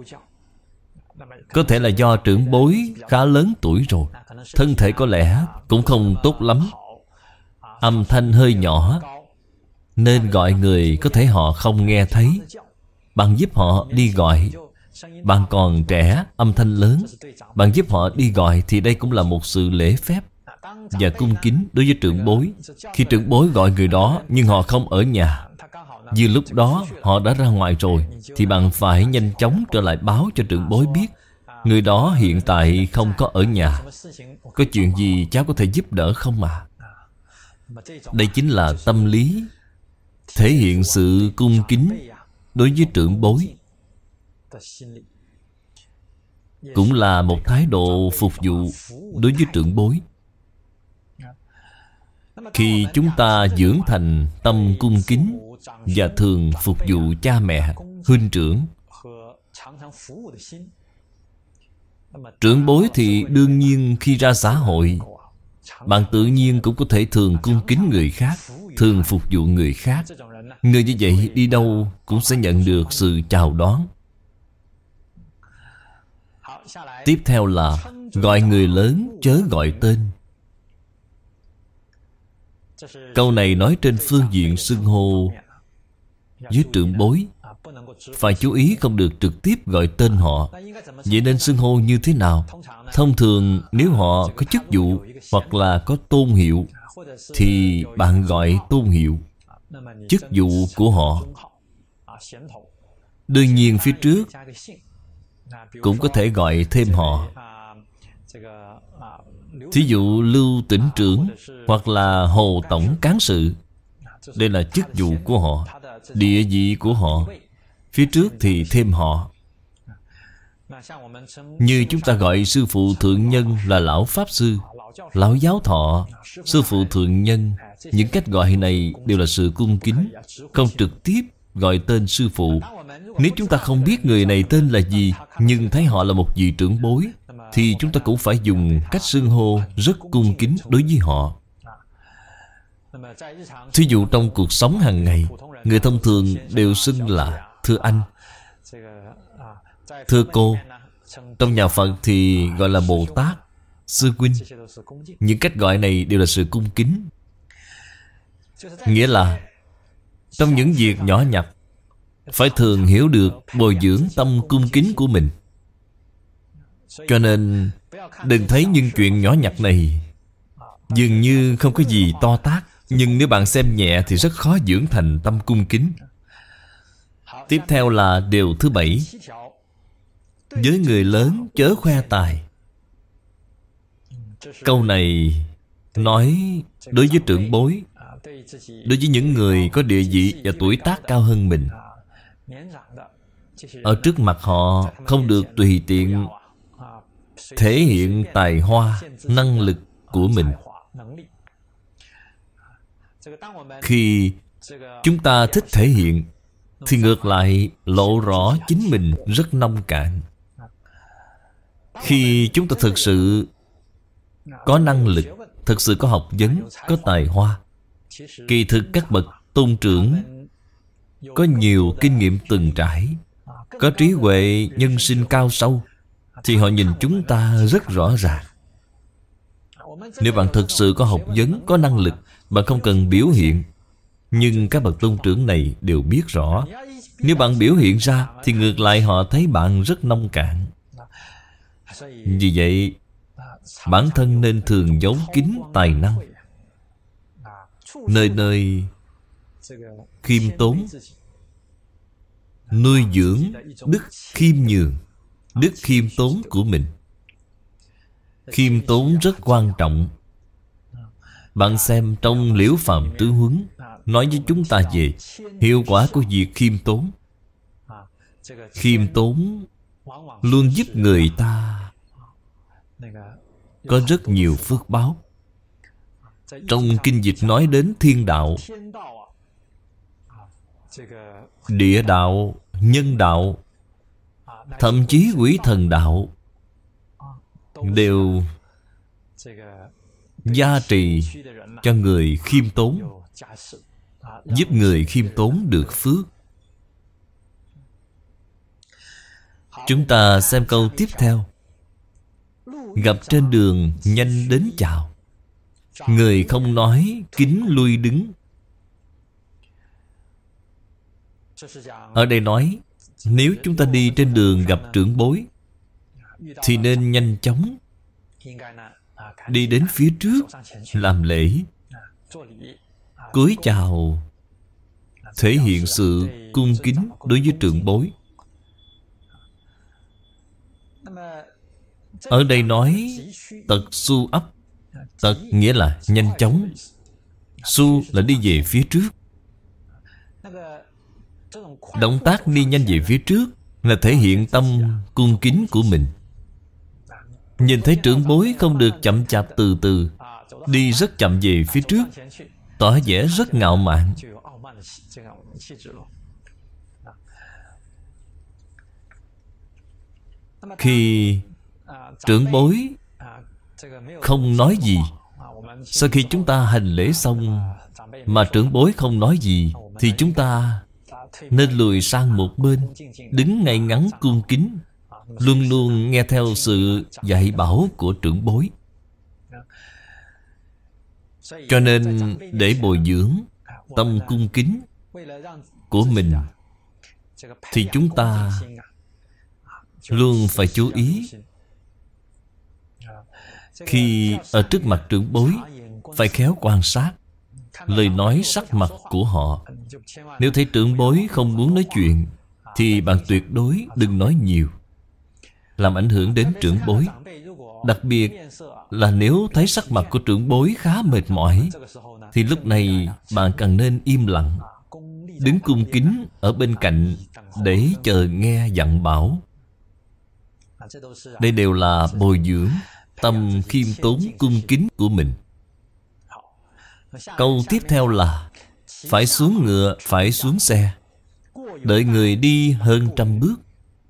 Có thể là do trưởng bối khá lớn tuổi rồi, thân thể có lẽ cũng không tốt lắm, âm thanh hơi nhỏ, nên gọi người có thể họ không nghe thấy. Bạn giúp họ đi gọi. Bạn còn trẻ, âm thanh lớn, bạn giúp họ đi gọi, thì đây cũng là một sự lễ phép và cung kính đối với trưởng bối. Khi trưởng bối gọi người đó nhưng họ không ở nhà, như lúc đó họ đã ra ngoài rồi, thì bạn phải nhanh chóng trở lại báo cho trưởng bối biết người đó hiện tại không có ở nhà. Có chuyện gì cháu có thể giúp đỡ không ạ? À? Đây chính là tâm lý thể hiện sự cung kính đối với trưởng bối, cũng là một thái độ phục vụ đối với trưởng bối. Khi chúng ta dưỡng thành tâm cung kính và thường phục vụ cha mẹ, huynh trưởng, Trưởng bối thì đương nhiên khi ra xã hội, bạn tự nhiên cũng có thể thường cung kính người khác, thường phục vụ người khác. Người như vậy đi đâu cũng sẽ nhận được sự chào đón. Tiếp theo là gọi người lớn chớ gọi tên. Câu này nói trên phương diện xưng hô với trưởng bối, phải chú ý không được trực tiếp gọi tên họ. Vậy nên xưng hô như thế nào? Thông thường nếu họ có chức vụ hoặc là có tôn hiệu thì bạn gọi tôn hiệu, chức vụ của họ. Đương nhiên phía trước cũng có thể gọi thêm họ. Thí dụ Lưu tỉnh trưởng hoặc là Hồ tổng cán sự, đây là chức vụ của họ, địa vị của họ. Phía trước thì thêm họ. Như chúng ta gọi sư phụ thượng nhân là lão pháp sư, lão giáo thọ, sư phụ thượng nhân. Những cách gọi này đều là sự cung kính, không trực tiếp gọi tên sư phụ. Nếu chúng ta không biết người này tên là gì, nhưng thấy họ là một vị trưởng bối, thì chúng ta cũng phải dùng cách xưng hô rất cung kính đối với họ. Thí dụ trong cuộc sống hàng ngày, người thông thường đều xưng là thưa anh, thưa cô. Trong nhà Phật thì gọi là Bồ Tát, sư huynh. Những cách gọi này đều là sự cung kính. Nghĩa là trong những việc nhỏ nhặt phải thường hiểu được bồi dưỡng tâm cung kính của mình. Cho nên đừng thấy những chuyện nhỏ nhặt này dường như không có gì to tát, nhưng nếu bạn xem nhẹ thì rất khó dưỡng thành tâm cung kính. Tiếp theo là điều thứ bảy. Với người lớn chớ khoe tài. Câu này nói đối với trưởng bối, đối với những người có địa vị và tuổi tác cao hơn mình. Ở trước mặt họ không được tùy tiện thể hiện tài hoa, năng lực của mình. Khi chúng ta thích thể hiện thì ngược lại lộ rõ chính mình rất nông cạn. Khi chúng ta thực sự có năng lực, thực sự có học vấn, có tài hoa, kỳ thực các bậc tôn trưởng có nhiều kinh nghiệm từng trải, có trí huệ nhân sinh cao sâu, thì họ nhìn chúng ta rất rõ ràng. Nếu bạn thực sự có học vấn, có năng lực, bạn không cần biểu hiện. Nhưng các bậc tôn trưởng này đều biết rõ, nếu bạn biểu hiện ra thì ngược lại họ thấy bạn rất nông cạn. Vì vậy, bản thân nên thường giấu kín tài năng, nơi nơi khiêm tốn, nuôi dưỡng đức khiêm nhường, đức khiêm tốn của mình. Khiêm tốn rất quan trọng. Bạn xem trong Liễu Phàm Trứ Huấn nói với chúng ta về hiệu quả của việc khiêm tốn. Khiêm tốn luôn giúp người ta có rất nhiều phước báo. Trong kinh dịch nói đến thiên đạo, địa đạo, nhân đạo, thậm chí quỷ thần đạo đều gia trì cho người khiêm tốn, giúp người khiêm tốn được phước. Chúng ta xem câu tiếp theo. Gặp trên đường nhanh đến chào, người không nói kính lui đứng. Ở đây nói, nếu chúng ta đi trên đường gặp trưởng bối thì nên nhanh chóng đi đến phía trước làm lễ, cúi chào, thể hiện sự cung kính đối với trưởng bối. Ở đây nói tật su ấp. Tật nghĩa là nhanh chóng, su là đi về phía trước. Động tác đi nhanh về phía trước là thể hiện tâm cung kính của mình. Nhìn thấy trưởng bối không được chậm chạp từ từ, đi rất chậm về phía trước, tỏ vẻ rất ngạo mạn. Khi trưởng bối không nói gì. Sau khi chúng ta hành lễ xong mà trưởng bối không nói gì, thì chúng ta nên lùi sang một bên, đứng ngay ngắn cung kính, luôn luôn nghe theo sự dạy bảo của trưởng bối. Cho nên để bồi dưỡng tâm cung kính của mình, thì chúng ta luôn phải chú ý. Khi ở trước mặt trưởng bối, phải khéo quan sát lời nói sắc mặt của họ. Nếu thấy trưởng bối không muốn nói chuyện, thì bạn tuyệt đối đừng nói nhiều, làm ảnh hưởng đến trưởng bối. Đặc biệt là nếu thấy sắc mặt của trưởng bối khá mệt mỏi, thì lúc này bạn càng nên im lặng, đứng cung kính ở bên cạnh để chờ nghe dặn bảo. Đây đều là bồi dưỡng tâm khiêm tốn cung kính của mình. Câu tiếp theo là phải xuống ngựa, phải xuống xe, đợi người đi hơn trăm bước.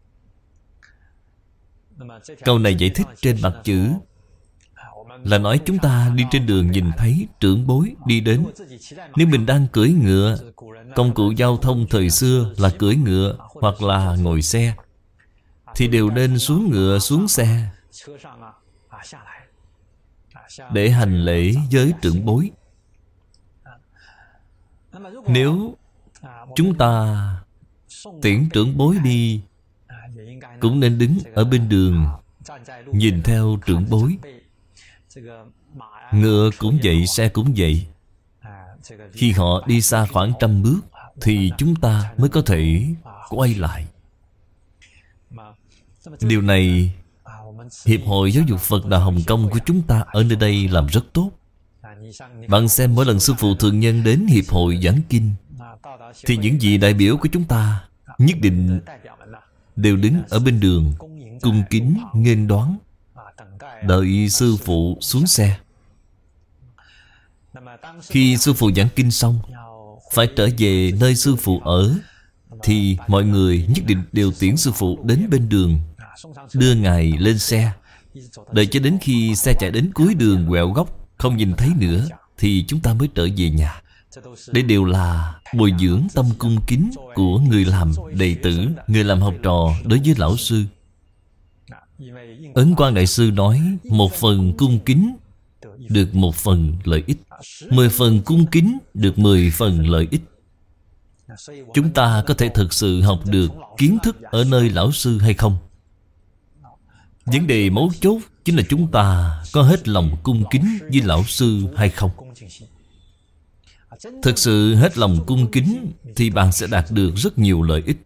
Câu này giải thích trên mặt chữ là nói chúng ta đi trên đường nhìn thấy trưởng bối đi đến. Nếu mình đang cưỡi ngựa, công cụ giao thông thời xưa là cưỡi ngựa hoặc là ngồi xe, thì đều nên xuống ngựa xuống xe để hành lễ với trưởng bối. Nếu chúng ta tiễn trưởng bối đi, cũng nên đứng ở bên đường nhìn theo trưởng bối. Ngựa cũng vậy, xe cũng vậy. Khi họ đi xa khoảng trăm bước, thì chúng ta mới có thể quay lại. Điều này Hiệp hội Giáo dục Phật Đạo Hồng Kông của chúng ta ở nơi đây làm rất tốt. Bạn xem mỗi lần sư phụ thượng nhân đến Hiệp hội giảng kinh, thì những vị đại biểu của chúng ta nhất định đều đứng ở bên đường, cung kính nghênh đón, đợi sư phụ xuống xe. Khi sư phụ giảng kinh xong, phải trở về nơi sư phụ ở, thì mọi người nhất định đều tiễn sư phụ đến bên đường, đưa ngài lên xe, đợi cho đến khi xe chạy đến cuối đường quẹo góc không nhìn thấy nữa, thì chúng ta mới trở về nhà. Đây đều là bồi dưỡng tâm cung kính của người làm đệ tử, người làm học trò đối với lão sư. Ấn Quang Đại Sư nói, một phần cung kính được một phần lợi ích, mười phần cung kính được mười phần lợi ích. Chúng ta có thể thực sự học được kiến thức ở nơi lão sư hay không? Vấn đề mấu chốt chính là chúng ta có hết lòng cung kính với lão sư hay không. Thực sự hết lòng cung kính thì bạn sẽ đạt được rất nhiều lợi ích.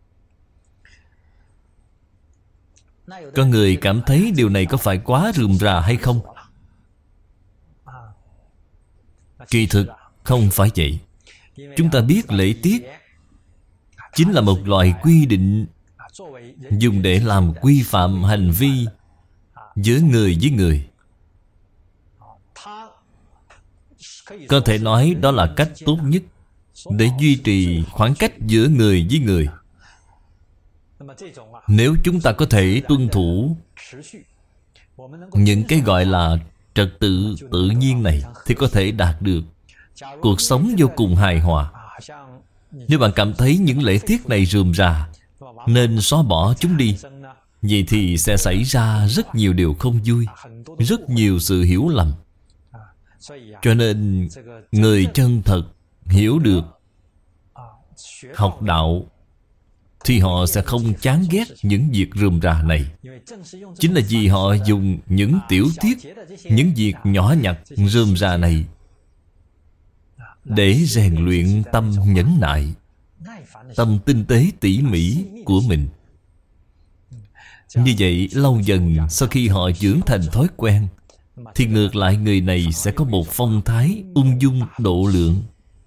Có người cảm thấy điều này có phải quá rườm rà hay không? Kỳ thực không phải vậy. Chúng ta biết lễ tiết chính là một loại quy định dùng để làm quy phạm hành vi giữa người với người. Có thể nói đó là cách tốt nhất để duy trì khoảng cách giữa người với người. Nếu chúng ta có thể tuân thủ những cái gọi là trật tự tự nhiên này, thì có thể đạt được cuộc sống vô cùng hài hòa. Nếu bạn cảm thấy những lễ tiết này rườm rà, nên xóa bỏ chúng đi. Vậy thì sẽ xảy ra rất nhiều điều không vui, rất nhiều sự hiểu lầm. Cho nên người chân thật hiểu được học đạo thì họ sẽ không chán ghét những việc rườm rà này. Chính là vì họ dùng những tiểu tiết, những việc nhỏ nhặt rườm rà này để rèn luyện tâm nhẫn nại, tâm tinh tế tỉ mỉ của mình. Như vậy lâu dần, sau khi họ dưỡng thành thói quen, thì ngược lại người này sẽ có một phong thái ung dung độ lượng.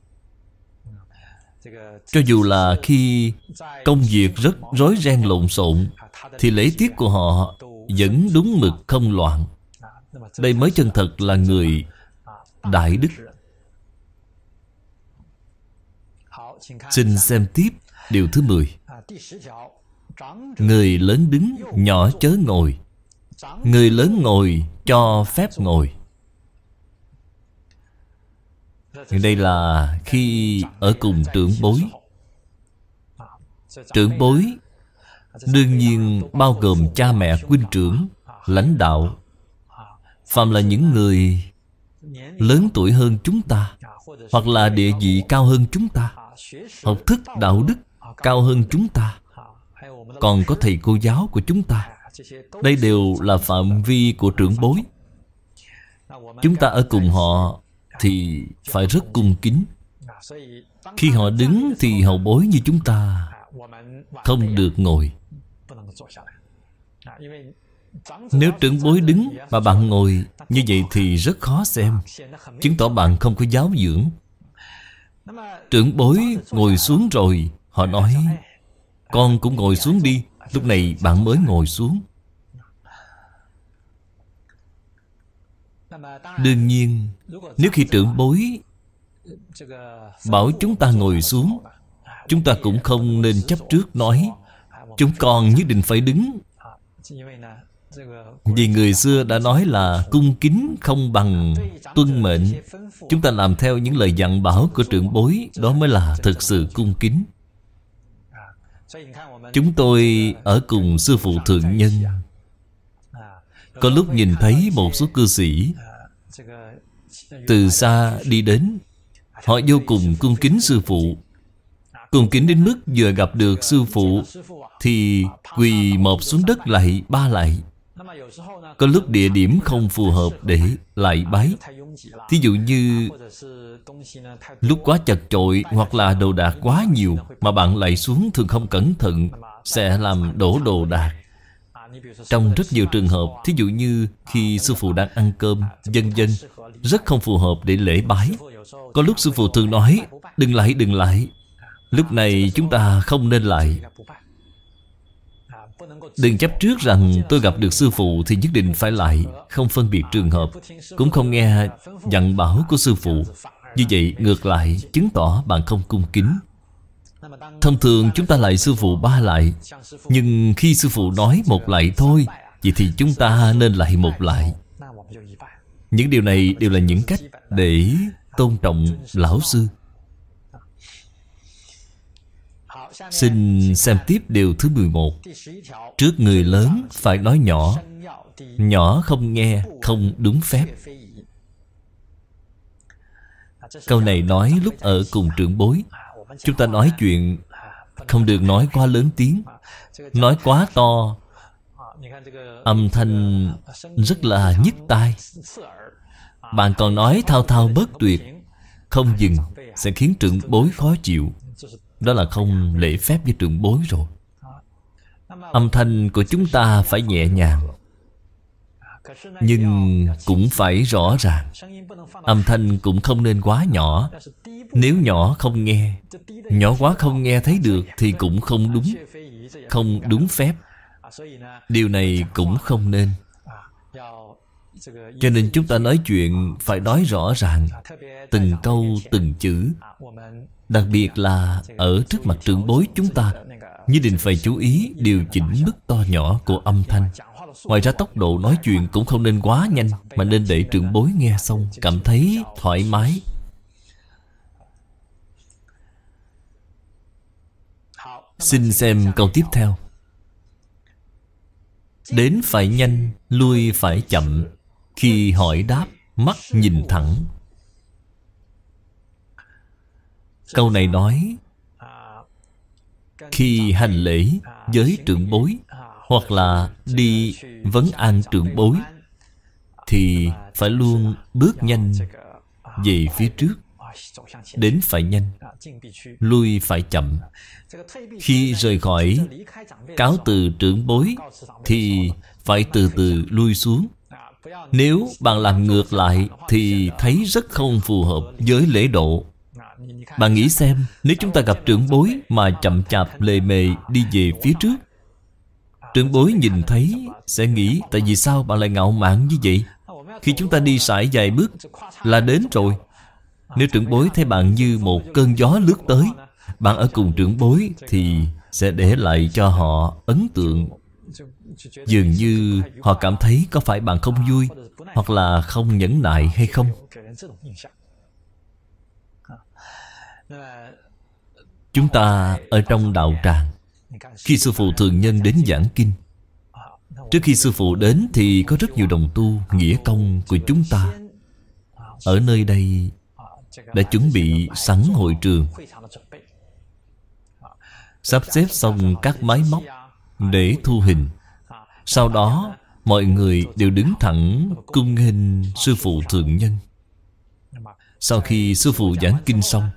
Cho dù là khi công việc rất rối ren lộn xộn, thì lễ tiết của họ vẫn đúng mực không loạn. Đây mới chân thật là người đại đức. Xin xem tiếp điều thứ mười. Người lớn đứng, nhỏ chớ ngồi. Người lớn ngồi cho phép ngồi. Đây là khi ở cùng trưởng bối. Trưởng bối đương nhiên bao gồm cha mẹ, huynh trưởng, lãnh đạo, phàm là những người lớn tuổi hơn chúng ta, hoặc là địa vị cao hơn chúng ta, học thức đạo đức cao hơn chúng ta, còn có thầy cô giáo của chúng ta. Đây đều là phạm vi của trưởng bối. Chúng ta ở cùng họ thì phải rất cung kính. Khi họ đứng thì hậu bối như chúng ta không được ngồi. Nếu trưởng bối đứng mà bạn ngồi, như vậy thì rất khó xem, chứng tỏ bạn không có giáo dưỡng. Trưởng bối ngồi xuống rồi, họ nói con cũng ngồi xuống đi. Lúc này bạn mới ngồi xuống. Đương nhiên, nếu khi trưởng bối bảo chúng ta ngồi xuống, chúng ta cũng không nên chấp trước nói chúng con nhất định phải đứng. Vì người xưa đã nói là cung kính không bằng tuân mệnh. Chúng ta làm theo những lời dặn bảo của trưởng bối, đó mới là thực sự cung kính. Chúng tôi ở cùng sư phụ thượng nhân, có lúc nhìn thấy một số cư sĩ từ xa đi đến, họ vô cùng cung kính sư phụ, cung kính đến mức vừa gặp được sư phụ thì quỳ mọp xuống đất lạy ba lạy. Có lúc địa điểm không phù hợp để lạy bái. Thí dụ như lúc quá chật chội hoặc là đồ đạc quá nhiều mà bạn lạy xuống thường không cẩn thận sẽ làm đổ đồ đạc. Trong rất nhiều trường hợp, thí dụ như khi sư phụ đang ăn cơm, vân vân, rất không phù hợp để lễ bái. Có lúc sư phụ thường nói đừng lạy, đừng lạy. Lúc này chúng ta không nên lạy. Đừng chấp trước rằng tôi gặp được sư phụ thì nhất định phải lạy, không phân biệt trường hợp, cũng không nghe dặn bảo của sư phụ. Như vậy ngược lại chứng tỏ bạn không cung kính. Thông thường chúng ta lạy sư phụ ba lạy, nhưng khi sư phụ nói một lạy thôi, vậy thì chúng ta nên lạy một lạy. Những điều này đều là những cách để tôn trọng lão sư. Xin xem tiếp điều thứ mười một. Trước người lớn phải nói nhỏ. Nhỏ không nghe, không đúng phép. Câu này nói lúc ở cùng trưởng bối. Chúng ta nói chuyện không được nói quá lớn tiếng. Nói quá to, âm thanh rất là nhức tai. Bạn còn nói thao thao bất tuyệt, không dừng sẽ khiến trưởng bối khó chịu. Đó là không lễ phép với trưởng bối rồi. Âm thanh của chúng ta phải nhẹ nhàng, nhưng cũng phải rõ ràng. Âm thanh cũng không nên quá nhỏ. Nếu nhỏ không nghe, nhỏ quá không nghe thấy được thì cũng không đúng, không đúng phép. Điều này cũng không nên. Cho nên chúng ta nói chuyện phải nói rõ ràng, từng câu từng chữ. Đặc biệt là ở trước mặt trưởng bối chúng ta nhất định phải chú ý điều chỉnh mức to nhỏ của âm thanh. Ngoài ra tốc độ nói chuyện cũng không nên quá nhanh, mà nên để trưởng bối nghe xong cảm thấy thoải mái. Xin xem câu tiếp theo. Đến phải nhanh, lui phải chậm. Khi hỏi đáp, mắt nhìn thẳng. Câu này nói khi hành lễ với trưởng bối hoặc là đi vấn an trưởng bối thì phải luôn bước nhanh về phía trước. Đến phải nhanh, lui phải chậm. Khi rời khỏi cáo từ trưởng bối thì phải từ từ lui xuống. Nếu bạn làm ngược lại thì thấy rất không phù hợp với lễ độ. Bạn nghĩ xem, nếu chúng ta gặp trưởng bối mà chậm chạp lề mề đi về phía trước, trưởng bối nhìn thấy sẽ nghĩ tại vì sao bạn lại ngạo mạn như vậy? Khi chúng ta đi sải vài bước là đến rồi. Nếu trưởng bối thấy bạn như một cơn gió lướt tới, bạn ở cùng trưởng bối thì sẽ để lại cho họ ấn tượng Dường như họ cảm thấy có phải bạn không vui, hoặc là không nhẫn nại hay không? Chúng ta ở trong đạo tràng, khi Sư Phụ Thường Nhân đến giảng kinh, trước khi Sư Phụ đến thì có rất nhiều đồng tu nghĩa công của chúng ta ở nơi đây đã chuẩn bị sẵn hội trường, sắp xếp xong các máy móc để thu hình. Sau đó mọi người đều đứng thẳng cung nghênh Sư Phụ Thượng Nhân. Sau khi Sư Phụ giảng kinh xong,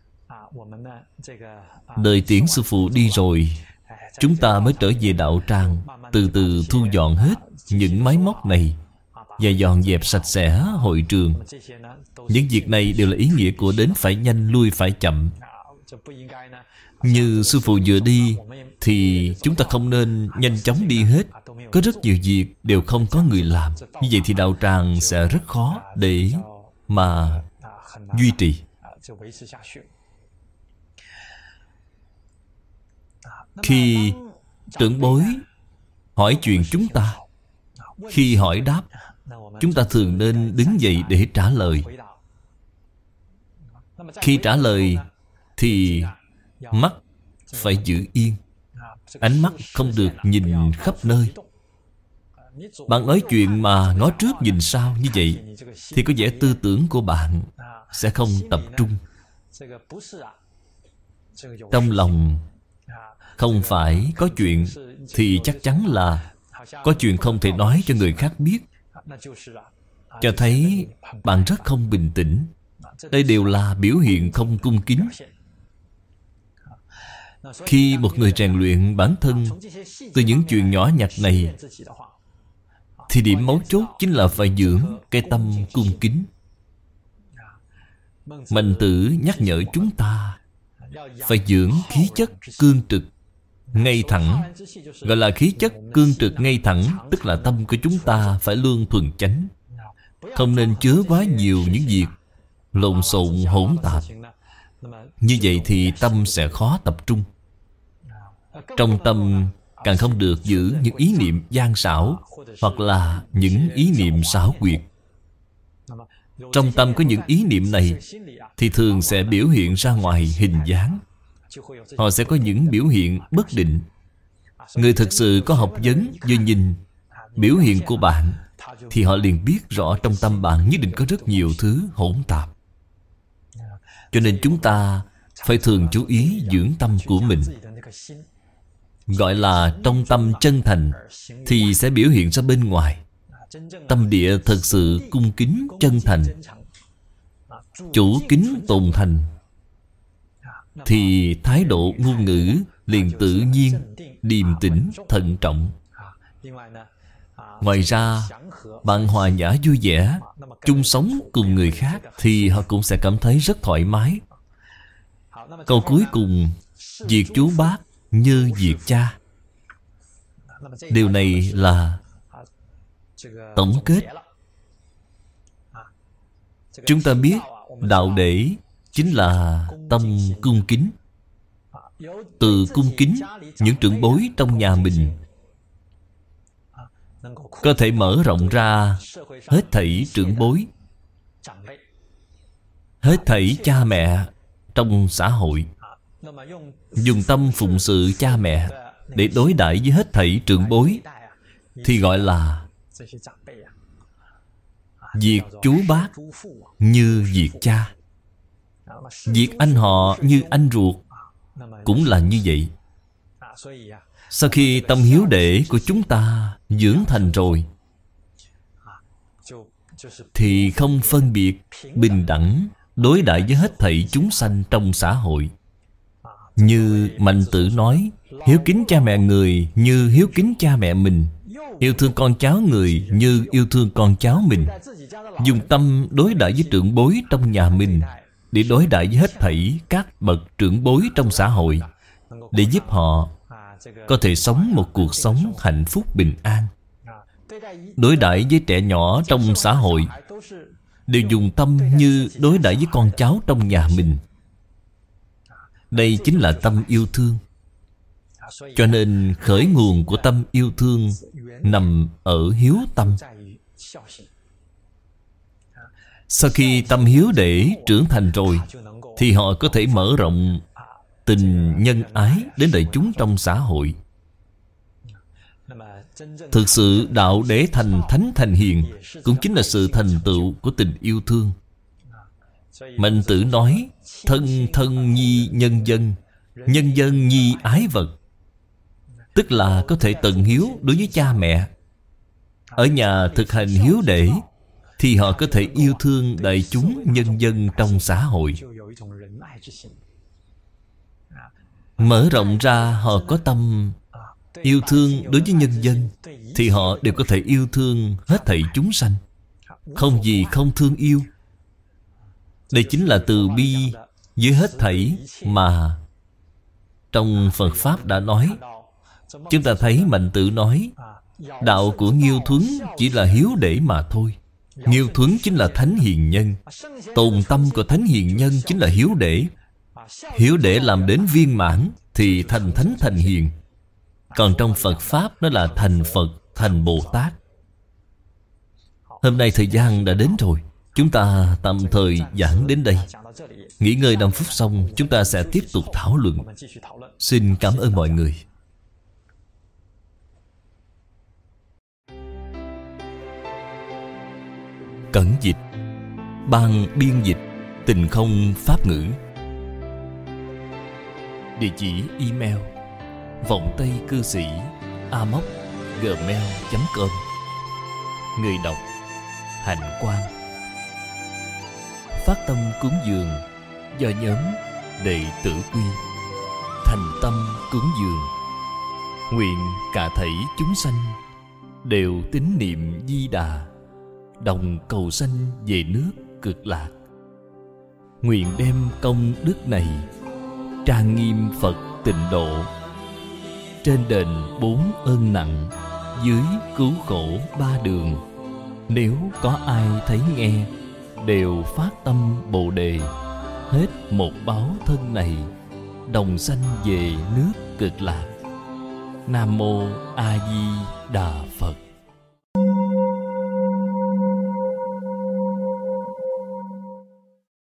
đợi tiễn Sư Phụ đi rồi, chúng ta mới trở về đạo tràng, từ từ thu dọn hết những máy móc này và dọn dẹp sạch sẽ hội trường. Những việc này đều là ý nghĩa của đến phải nhanh, lui phải chậm. Như Sư Phụ vừa đi thì chúng ta không nên nhanh chóng đi hết. Có rất nhiều việc đều không có người làm. Như vậy thì đạo tràng sẽ rất khó để mà duy trì. Khi trưởng bối hỏi chuyện chúng ta, khi hỏi đáp, chúng ta thường nên đứng dậy để trả lời. Khi trả lời thì mắt phải giữ yên, ánh mắt không được nhìn khắp nơi. Bạn nói chuyện mà ngó trước nhìn sau như vậy thì có vẻ tư tưởng của bạn sẽ không tập trung. Trong lòng không phải có chuyện thì chắc chắn là có chuyện không thể nói cho người khác biết, cho thấy bạn rất không bình tĩnh. Đây đều là biểu hiện không cung kính. Khi một người rèn luyện bản thân từ những chuyện nhỏ nhặt này thì điểm mấu chốt chính là phải dưỡng cái tâm cung kính. Mạnh Tử nhắc nhở chúng ta phải dưỡng khí chất cương trực, ngay thẳng. Gọi là khí chất cương trực ngay thẳng, tức là tâm của chúng ta phải luôn thuần chánh, không nên chứa quá nhiều những việc lộn xộn hỗn tạp. Như vậy thì tâm sẽ khó tập trung. Trong tâm càng không được giữ những ý niệm gian xảo, hoặc là những ý niệm xảo quyệt. Trong tâm có những ý niệm này thì thường sẽ biểu hiện ra ngoài hình dáng. Họ sẽ có những biểu hiện bất định. Người thực sự có học vấn vừa nhìn biểu hiện của bạn thì họ liền biết rõ trong tâm bạn nhất định có rất nhiều thứ hỗn tạp. Cho nên chúng ta phải thường chú ý dưỡng tâm của mình. Gọi là trong tâm chân thành thì sẽ biểu hiện ra bên ngoài. Tâm địa thật sự cung kính chân thành, chủ kính tồn thành, thì thái độ ngôn ngữ liền tự nhiên, điềm tĩnh, thận trọng. Ngoài ra, bạn hòa nhã vui vẻ, chung sống cùng người khác thì họ cũng sẽ cảm thấy rất thoải mái. Câu cuối cùng, việc chú bác như việc cha. Điều này là tổng kết. Chúng ta biết đạo để chính là tâm cung kính. Từ cung kính những trưởng bối trong nhà mình có thể mở rộng ra hết thảy trưởng bối, hết thảy cha mẹ trong xã hội. Dùng tâm phụng sự cha mẹ để đối đãi với hết thảy trưởng bối thì gọi là việc chú bác như việc cha. Việc anh họ như anh ruột cũng là như vậy. Sau khi tâm hiếu đệ của chúng ta dưỡng thành rồi thì không phân biệt, bình đẳng đối đãi với hết thảy chúng sanh trong xã hội. Như Mạnh Tử nói, hiếu kính cha mẹ người như hiếu kính cha mẹ mình, yêu thương con cháu người như yêu thương con cháu mình. Dùng tâm đối đãi với trưởng bối trong nhà mình để đối đãi với hết thảy các bậc trưởng bối trong xã hội, để giúp họ có thể sống một cuộc sống hạnh phúc bình an. Đối đãi với trẻ nhỏ trong xã hội đều dùng tâm như đối đãi với con cháu trong nhà mình. Đây chính là tâm yêu thương. Cho nên khởi nguồn của tâm yêu thương nằm ở hiếu tâm. Sau khi tâm hiếu để trưởng thành rồi, thì họ có thể mở rộng tình nhân ái đến đại chúng trong xã hội. Thực sự đạo để thành thánh thành hiền cũng chính là sự thành tựu của tình yêu thương. Mạnh Tử nói: thân thân nhi nhân dân, nhân dân nhi ái vật. Tức là có thể tận hiếu đối với cha mẹ. Ở nhà thực hành hiếu để, thì họ có thể yêu thương đại chúng nhân dân trong xã hội. Mở rộng ra, họ có tâm yêu thương đối với nhân dân, thì họ đều có thể yêu thương hết thảy chúng sanh, không gì không thương yêu. Đây chính là từ bi với hết thảy mà trong Phật Pháp đã nói. Chúng ta thấy Mạnh Tử nói đạo của Nghiêu Thuấn chỉ là hiếu để mà thôi. Nghiêu Thuấn chính là thánh hiền nhân. Tồn tâm của thánh hiền nhân chính là hiếu để. Hiếu để làm đến viên mãn thì thành thánh thành hiền. Còn trong Phật Pháp nó là thành Phật, thành Bồ Tát. Hôm nay thời gian đã đến rồi, chúng ta tạm thời giảng đến đây. Nghỉ ngơi năm phút xong, chúng ta sẽ tiếp tục thảo luận. Xin cảm ơn mọi người. Cẩn dịch, ban biên dịch Tình Không Pháp Ngữ. Địa chỉ email vọng tây cư sĩ a m o c gmail chấm com. Người đọc Hạnh Quang. Phát tâm cúng dường do nhóm Đệ Tử Quy. Thành tâm cúng dường, nguyện cả thảy chúng sanh đều tín niệm Di Đà, đồng cầu sanh về nước Cực Lạc. Nguyện đem công đức này trang nghiêm Phật Tịnh Độ, trên đền bốn ơn nặng, dưới cứu khổ ba đường. Nếu có ai thấy nghe, đều phát tâm Bồ Đề, hết một báo thân này, đồng sanh về nước Cực Lạc. Nam Mô A Di Đà Phật.